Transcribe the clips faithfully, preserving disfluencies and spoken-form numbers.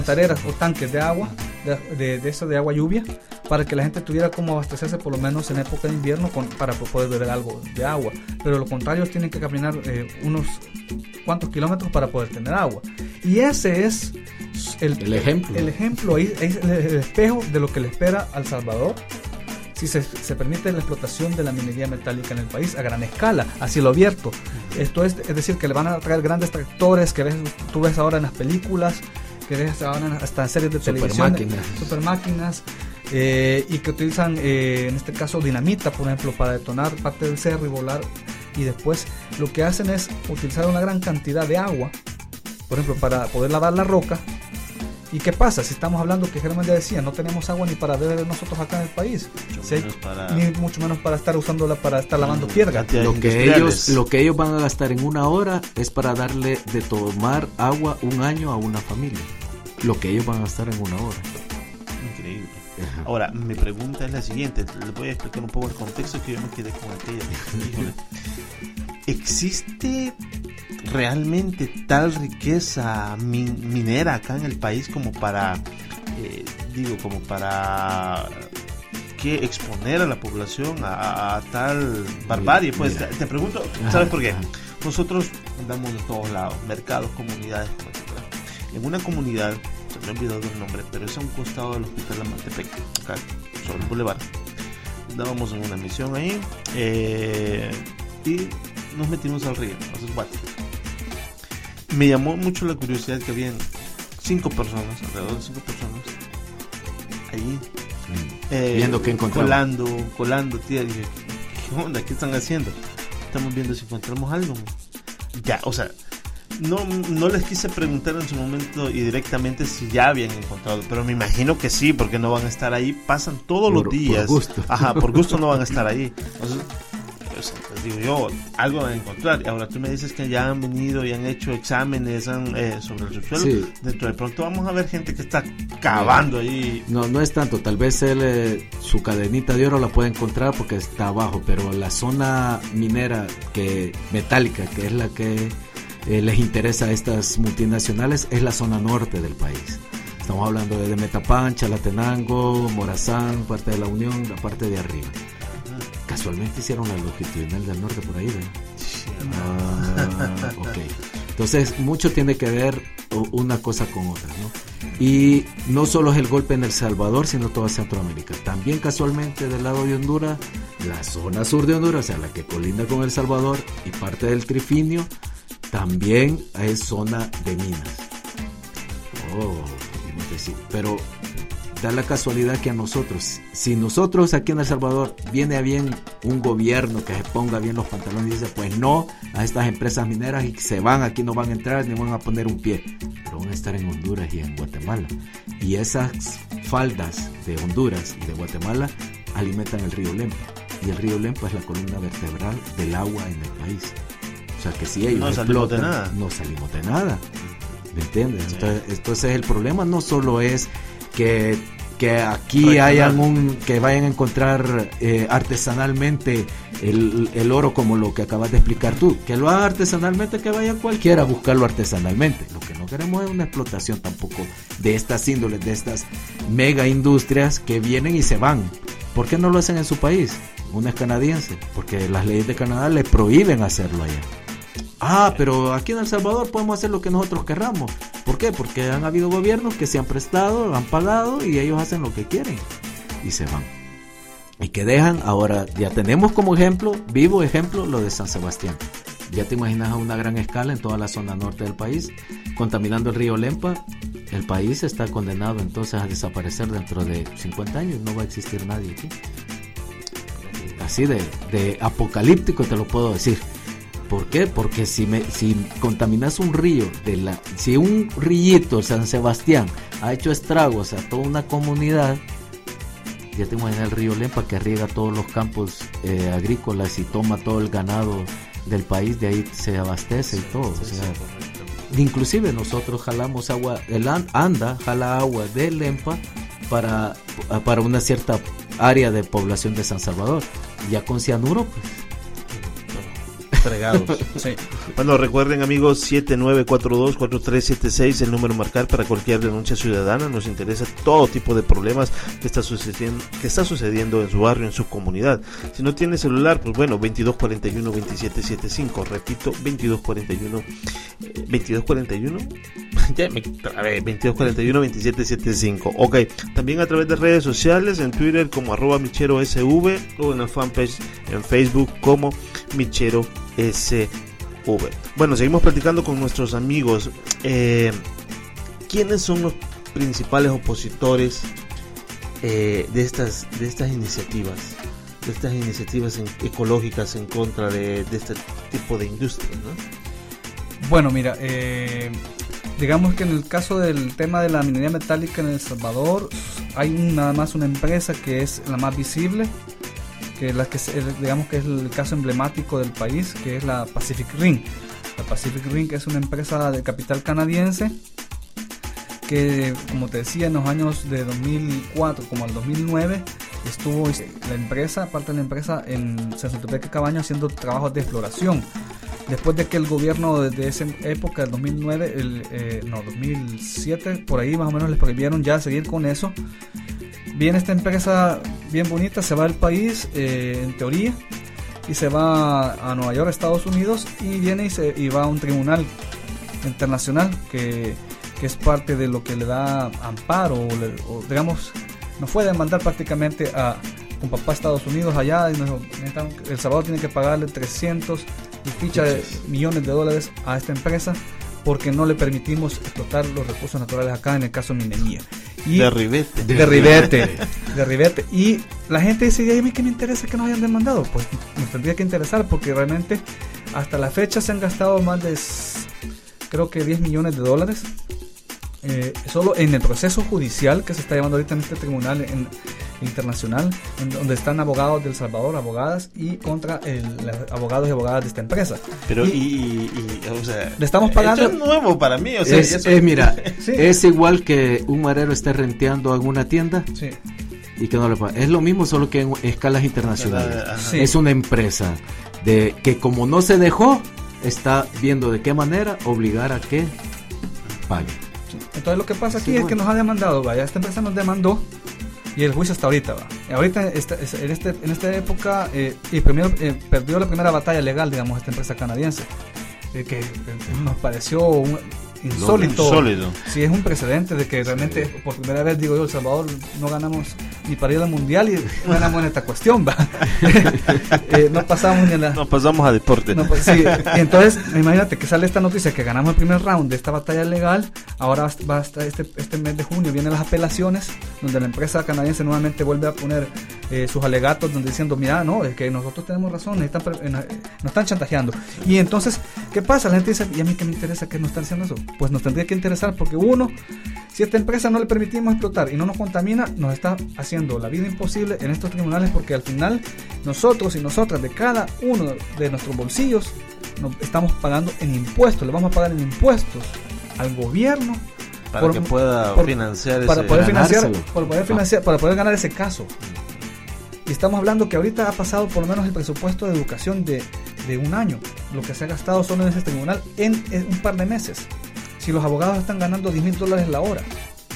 cantareras o tanques de agua, de, de, de eso de agua lluvia, para que la gente tuviera como abastecerse por lo menos en época de invierno con, para poder beber algo de agua. Pero lo contrario, tienen que caminar eh, unos cuantos kilómetros para poder tener agua. Y ese es el, el ejemplo. El ejemplo, es el, el espejo de lo que le espera a El Salvador si se, se permite la explotación de la minería metálica en el país a gran escala, a cielo abierto. Esto es, es decir, que le van a traer grandes tractores que ves, tú ves ahora en las películas, que ves ahora hasta en series de super televisión, máquinas. super máquinas, eh, y que utilizan, eh, en este caso, dinamita, por ejemplo, para detonar parte del cerro y volar. Y después lo que hacen es utilizar una gran cantidad de agua, por ejemplo, para poder lavar la roca. ¿Y qué pasa? Si estamos hablando que Germán ya decía, no tenemos agua ni para beber nosotros acá en el país, mucho ¿sí? menos para... ni mucho menos para estar usándola para estar lavando piedra. Lo que ellos, lo que ellos van a gastar en una hora es para darle de tomar agua un año a una familia. Lo que ellos van a gastar en una hora. Increíble. Ajá. Ahora, mi pregunta es la siguiente. Les voy a explicar un poco el contexto que yo me quedé con aquella. Híjole. ¿Existe realmente tal riqueza min- minera acá en el país como para, eh, digo, como para que exponer a la población a, a tal barbarie? Pues mira, te, te pregunto, ¿sabes por qué? Ajá. Nosotros andamos de todos lados, mercados, comunidades, etcétera. En una comunidad, se me ha olvidado el nombre, pero es a un costado del hospital de Amatepec, acá sobre el bulevar. Andábamos en una misión ahí eh, y nos metimos al río, a esos guates. Me llamó mucho la curiosidad que habían cinco personas, alrededor de cinco personas, allí, eh, viendo qué encontramos. Colando, colando, tía. Y dije, ¿qué onda? ¿Qué están haciendo? Estamos viendo si encontramos algo. Ya, o sea, no, no les quise preguntar en su momento y directamente si ya habían encontrado, pero me imagino que sí, porque no van a estar ahí, pasan todos por, los días. Por gusto. Ajá, por gusto no van a estar ahí. Entonces, pues, les digo yo, algo van a encontrar. Y ahora tú me dices que ya han venido y han hecho exámenes han, eh, sobre el subsuelo. Sí. Dentro de pronto vamos a ver gente que está cavando ahí. No, no es tanto. Tal vez él, eh, su cadenita de oro la puede encontrar porque está abajo, pero la zona minera que metálica, que es la que eh, les interesa a estas multinacionales, es la zona norte del país. Estamos hablando de Metapán, Chalatenango, Morazán, parte de la Unión, la parte de arriba. Casualmente hicieron la longitudinal del norte por ahí, ¿verdad? Sí, ah, ok. Entonces, mucho tiene que ver una cosa con otra, ¿no? Y no solo es el golpe en El Salvador, sino toda Centroamérica. También casualmente del lado de Honduras, la zona sur de Honduras, o sea, la que colinda con El Salvador y parte del Trifinio, también es zona de minas. Oh, pero da la casualidad que a nosotros, si nosotros aquí en El Salvador viene a bien un gobierno que se ponga bien los pantalones y dice, pues no a estas empresas mineras y se van, aquí no van a entrar ni van a poner un pie, pero van a estar en Honduras y en Guatemala, y esas faldas de Honduras y de Guatemala alimentan el río Lempa, y el río Lempa es la columna vertebral del agua en el país. O sea que si ellos no explotan, salimos de nada. no salimos de nada, ¿me entiendes? Sí. Entonces, entonces el problema no solo es que que aquí hayan un que vayan a encontrar eh, artesanalmente el, el oro, como lo que acabas de explicar tú, que lo haga artesanalmente, que vaya cualquiera a buscarlo artesanalmente. Lo que no queremos es una explotación tampoco de estas índoles, de estas mega industrias que vienen y se van. ¿Por qué no lo hacen en su país? Una es canadiense, porque las leyes de Canadá le prohíben hacerlo allá. Ah, pero aquí en El Salvador podemos hacer lo que nosotros querramos. ¿Por qué? Porque han habido gobiernos que se han prestado, han pagado y ellos hacen lo que quieren y se van. Y que dejan, ahora ya tenemos como ejemplo, vivo ejemplo, lo de San Sebastián. Ya te imaginas a una gran escala en toda la zona norte del país, contaminando el río Lempa. El país está condenado entonces a desaparecer dentro de cincuenta años, no va a existir nadie aquí. Así de, de apocalíptico te lo puedo decir. ¿Por qué? Porque si me, si contaminas un río, de la, si un rillito, San Sebastián, ha hecho estragos a toda una comunidad, ya te imaginas el río Lempa que riega todos los campos eh, agrícolas y toma todo el ganado del país, de ahí se abastece y todo. O sea, inclusive nosotros jalamos agua, el ANDA jala agua de Lempa para, para una cierta área de población de San Salvador, ya con cianuro, pues. fregados. Sí. Bueno, recuerden, amigos, siete nueve cuatro dos cuatro tres siete seis, el número a marcar para cualquier denuncia ciudadana. Nos interesa todo tipo de problemas que está sucediendo, que está sucediendo en su barrio, en su comunidad. Si no tiene celular, pues bueno, veintidós cuarenta y uno veintisiete setenta y cinco. Repito, veintidós cuarenta y uno veintidós cuarenta y uno ya me trabé, veintidós cuarenta y uno veintisiete setenta y cinco. Ok, también a través de redes sociales, en Twitter como arroba Michero S V o en la fanpage en Facebook como Michero S V. Bueno, seguimos platicando con nuestros amigos. Eh, ¿Quiénes son los principales opositores eh, de estas de estas iniciativas? De estas iniciativas en, ecológicas en contra de, de este tipo de industria, ¿no? Bueno, mira, eh, digamos que en el caso del tema de la minería metálica en El Salvador, hay un, nada más una empresa que es la más visible, que es la que digamos que es el caso emblemático del país, que es la Pacific Rim. La Pacific Rim es una empresa de capital canadiense que, como te decía, en los años de dos mil cuatro como al dos mil nueve estuvo la empresa, parte de la empresa en Sensotepeque Cabaño haciendo trabajos de exploración. Después de que el gobierno de esa época, del dos mil nueve, el, eh, no, dos mil siete, por ahí más o menos les prohibieron ya seguir con eso. Viene esta empresa bien bonita, se va del país, eh, en teoría, y se va a Nueva York, Estados Unidos, y viene y, se, y va a un tribunal internacional que, que es parte de lo que le da amparo, o, le, o digamos, nos fue a demandar prácticamente a un papá de Estados Unidos allá, y nos, El Salvador tiene que pagarle trescientos y ficha de millones de dólares a esta empresa porque no le permitimos explotar los recursos naturales acá, en el caso minería. Y de ribete. De ribete. De ribete. Y la gente dice, ¿y a mí qué me interesa que nos hayan demandado? Pues nos tendría que interesar porque realmente hasta la fecha se han gastado más de, creo que diez millones de dólares. Eh, solo en el proceso judicial que se está llevando ahorita en este tribunal en, internacional, en donde están abogados de El Salvador, abogadas, y contra el, los abogados y abogadas de esta empresa. Pero, y, y, y, o sea, le estamos pagando. Esto es nuevo para mí. O sea, es, eso... es, mira, sí. Es igual que un marero esté renteando alguna tienda. Sí. Y que no le paga. Es lo mismo, solo que en escalas internacionales. Sí. Es una empresa de que, como no se dejó, está viendo de qué manera obligar a que pague. Entonces lo que pasa aquí Sí, es bueno. que nos ha demandado, vaya, esta empresa nos demandó y el juicio hasta ahorita va. Ahorita esta, en, este, en esta época eh, y primero eh, perdió la primera batalla legal, digamos, esta empresa canadiense, eh, que eh, nos pareció un, insólito. Insólito. Sí, es un precedente de que realmente sí. Por primera vez, digo yo, El Salvador no ganamos ni para ir al mundial y ganamos en esta cuestión, va. eh, no pasamos ni en la... Nos pasamos a deporte. No, pues, sí. Y entonces, imagínate que sale esta noticia que ganamos el primer round de esta batalla legal. Ahora va hasta este, este mes de junio, vienen las apelaciones, donde la empresa canadiense nuevamente vuelve a poner eh, sus alegatos, donde diciendo, mira, no, es que nosotros tenemos razón, están, eh, nos están chantajeando. Y entonces, ¿qué pasa? La gente dice, ¿y a mí qué me interesa que no están haciendo eso? Pues nos tendría que interesar, porque uno, si esta empresa no le permitimos explotar y no nos contamina, nos está haciendo la vida imposible en estos tribunales, porque al final nosotros y nosotras, de cada uno de nuestros bolsillos, nos estamos pagando en impuestos, le vamos a pagar en impuestos al gobierno para por, que pueda por, financiar para ese, poder financiar, para poder financiar, para poder ganar ese caso. Y estamos hablando que ahorita ha pasado por lo menos el presupuesto de educación de, de un año, lo que se ha gastado solo en ese tribunal en, en un par de meses. Si los abogados están ganando diez mil dólares la hora,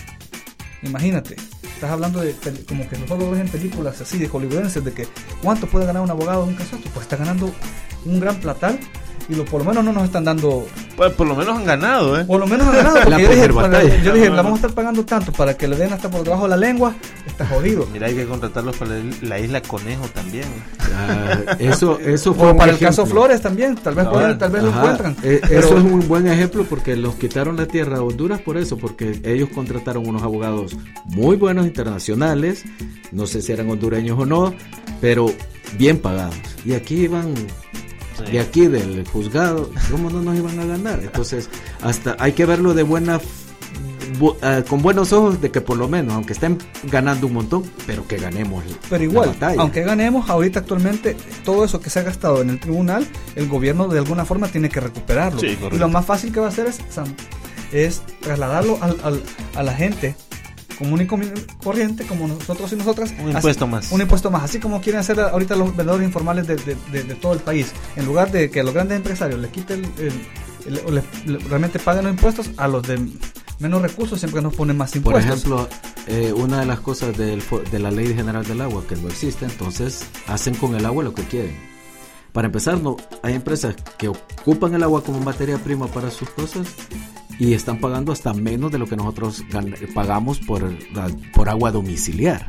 imagínate, estás hablando de como que nosotros ves en películas así de hollywoodenses, de que cuánto puede ganar un abogado en un caso, pues está ganando un gran platal. Y lo, por lo menos no nos están dando... Pues por lo menos han ganado, ¿eh? Por lo menos han ganado, porque la yo dije, para, yo dije, no, la vamos a estar pagando tanto para que le den hasta por debajo de la lengua, está jodido. Mira, hay que contratarlos para la isla Conejo también. Ah, eso, eso fue o para un el caso ejemplo. Flores también, tal vez, pueden, tal vez lo encuentran. Eh, pero... Eso es un buen ejemplo, porque los quitaron la tierra a Honduras por eso, porque ellos contrataron unos abogados muy buenos internacionales, no sé si eran hondureños o no, pero bien pagados. Y aquí iban... Sí. De aquí del juzgado, ¿cómo no nos iban a ganar? Entonces, hasta hay que verlo de buena, bu, uh, con buenos ojos, de que por lo menos, aunque estén ganando un montón, pero que ganemos. Pero igual, la batalla. Aunque ganemos, ahorita actualmente todo eso que se ha gastado en el tribunal, el gobierno de alguna forma tiene que recuperarlo. Sí, y lo más fácil que va a hacer es, es trasladarlo al, al, a la gente común y corriente, como nosotros y nosotras. Un impuesto así, más. Un impuesto más, así como quieren hacer ahorita los vendedores informales de, de, de, de todo el país. En lugar de que a los grandes empresarios les quiten el, el, el, el, el, el, realmente paguen los impuestos, a los de menos recursos siempre nos ponen más impuestos. Por ejemplo, eh, una de las cosas del, de la Ley General del Agua, que no existe, entonces hacen con el agua lo que quieren. Para empezar, no hay empresas que ocupan el agua como materia prima para sus cosas y están pagando hasta menos de lo que nosotros gan- pagamos por, la, por agua domiciliar.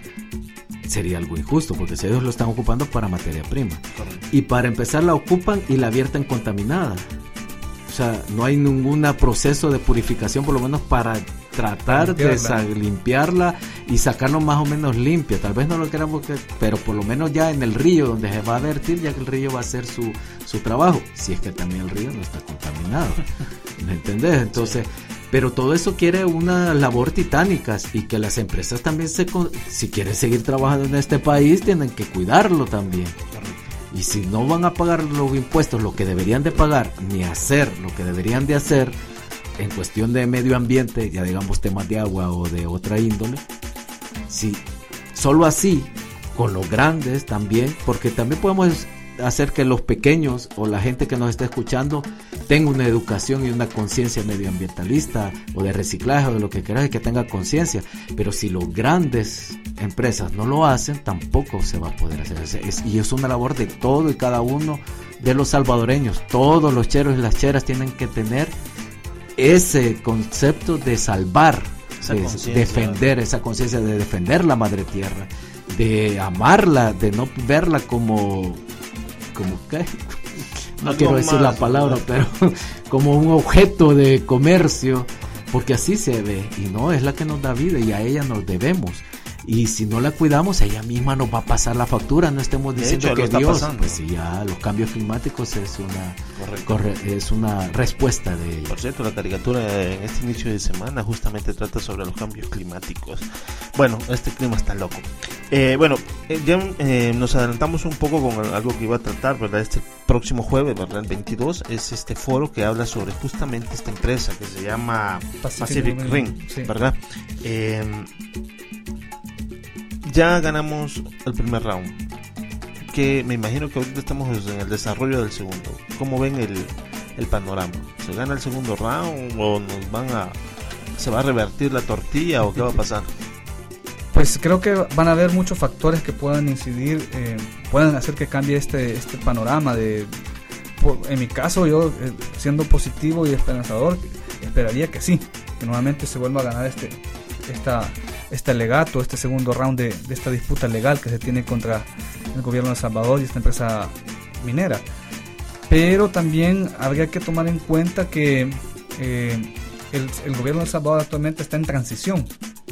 Sería algo injusto, porque si ellos lo están ocupando para materia prima. Y para empezar la ocupan y la vierten contaminada. O sea, no hay ningún proceso de purificación, por lo menos para tratar limpiarla. de sa- limpiarla y sacarlo más o menos limpia. Tal vez no lo queramos, que, pero por lo menos ya en el río donde se va a vertir, ya que el río va a hacer su, su trabajo. Si es que también el río no está contaminado. ¿Me entendés? Entonces, sí. Pero todo eso quiere una labor titánica y que las empresas también, se si quieren seguir trabajando en este país, tienen que cuidarlo también. Y si no van a pagar los impuestos, lo que deberían de pagar, ni hacer lo que deberían de hacer en cuestión de medio ambiente, ya digamos temas de agua o de otra índole, si solo así, con los grandes también, porque también podemos hacer que los pequeños o la gente que nos está escuchando tenga una educación y una conciencia medioambientalista o de reciclaje o de lo que quieras, y que tenga conciencia. Pero si los grandes empresas no lo hacen, tampoco se va a poder hacer. Es, es, y es una labor de todo y cada uno de los salvadoreños. Todos los cheros y las cheras tienen que tener ese concepto de salvar, de defender, esa conciencia de defender la madre tierra, de amarla, de no verla como como ¿qué? no Algo quiero decir más, la palabra, ¿verdad? Pero como un objeto de comercio, porque así se ve, y no, es la que nos da vida y a ella nos debemos. Y si no la cuidamos, ella misma nos va a pasar la factura. No estemos diciendo hecho, que Dios, pasando. Pues sí, ya los cambios climáticos es una corre, es una respuesta de ellos. Por cierto, la caricatura en este inicio de semana justamente trata sobre los cambios climáticos. Bueno, este clima está loco. Eh, bueno, eh, ya eh, nos adelantamos un poco con algo que iba a tratar, ¿verdad? Este próximo jueves, ¿verdad? El veintidós, es este foro que habla sobre justamente esta empresa que se llama Pacific, Pacific Ring, sí. ¿Verdad? Eh, Ya ganamos el primer round, que me imagino que ahorita estamos en el desarrollo del segundo. ¿Cómo ven el, el panorama? ¿Se gana el segundo round o nos van a se va a revertir la tortilla o qué va a pasar? Pues creo que van a haber muchos factores que puedan incidir, eh, puedan hacer que cambie este este panorama. De, por, en mi caso, yo eh, siendo positivo y esperanzador, esperaría que sí, que nuevamente se vuelva a ganar este esta este alegato, este segundo round de, de esta disputa legal que se tiene contra el gobierno de El Salvador y esta empresa minera. Pero también habría que tomar en cuenta que eh, el, el gobierno de El Salvador actualmente está en transición.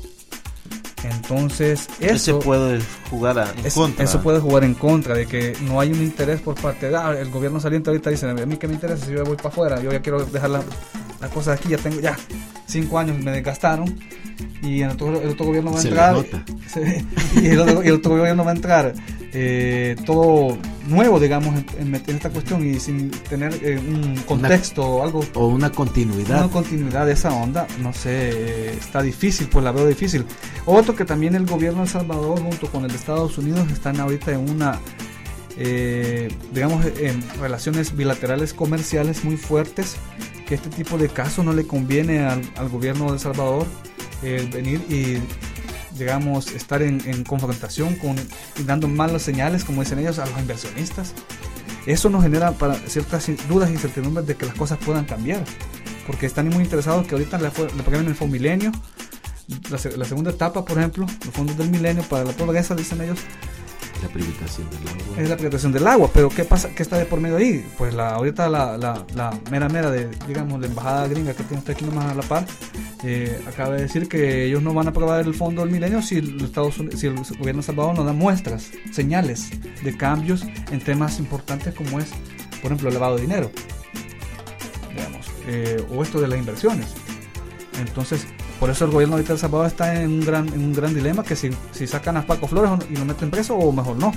Entonces eso se puede jugar a, en es, contra. Eso puede jugar en contra de que no hay un interés por parte de ah, el gobierno saliente ahorita dice, a mí que me interesa si yo voy para afuera, yo ya quiero dejar la, la cosa aquí, ya tengo ya cinco años me desgastaron y el otro, el otro gobierno va a entrar se, y, el otro, y el otro gobierno va a entrar eh, todo nuevo, digamos, en, en, en esta cuestión y sin tener eh, un contexto o algo o una continuidad una continuidad de esa onda, no sé, eh, está difícil, pues la veo difícil. Otro que también el gobierno de El Salvador junto con el de Estados Unidos están ahorita en una eh, digamos en relaciones bilaterales comerciales muy fuertes, que este tipo de casos no le conviene al, al gobierno de El Salvador eh, venir y digamos estar en, en confrontación con y dando malas señales, como dicen ellos, a los inversionistas. Eso nos genera para ciertas dudas y incertidumbres de que las cosas puedan cambiar, porque están muy interesados que ahorita le, le paguen el Fondo Milenio, la, la segunda etapa, por ejemplo, los fondos del milenio para la pobreza, dicen ellos. La privatización del agua. Es la privatización del agua, pero ¿qué pasa? ¿Qué está de por medio ahí? Pues la ahorita la, la, la mera mera de, digamos, la embajada gringa que tiene aquí nomás a la par, eh, acaba de decir que ellos no van a aprobar el fondo del milenio si, los Estados Unidos, si el gobierno de Salvador no da muestras, señales de cambios en temas importantes como es, por ejemplo, el lavado de dinero, digamos, eh, o esto de las inversiones. Entonces, por eso el gobierno ahorita de El Salvador está en un gran, en un gran dilema, que si, si sacan a Paco Flores y lo meten preso o mejor no.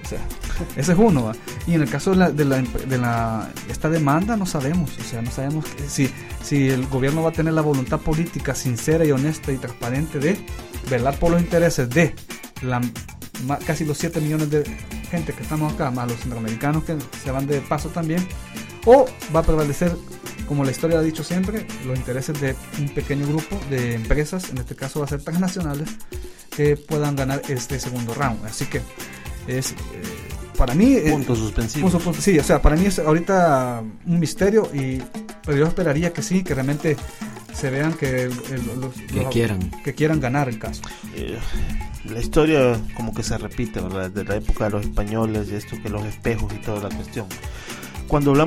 O sea, ese es uno, ¿va? Y en el caso de la, de la, de la esta demanda no sabemos, o sea, no sabemos si, si el gobierno va a tener la voluntad política sincera y honesta y transparente de velar por los intereses de la, casi los siete millones de gente que estamos acá, más los centroamericanos que se van de paso también, o va a prevalecer, como la historia ha dicho siempre, los intereses de un pequeño grupo de empresas, en este caso va a ser transnacionales, que puedan ganar este segundo round. Así que es, eh, para mí... Punto eh, suspensivo. Punto, punto, sí, o sea, para mí es ahorita un misterio, y pero yo esperaría que sí, que realmente se vean que, el, el, los, que, los, quieran. que quieran ganar el caso. Eh, la historia como que se repite, ¿verdad? De la época de los españoles, y esto que los espejos y toda la cuestión. Cuando hablamos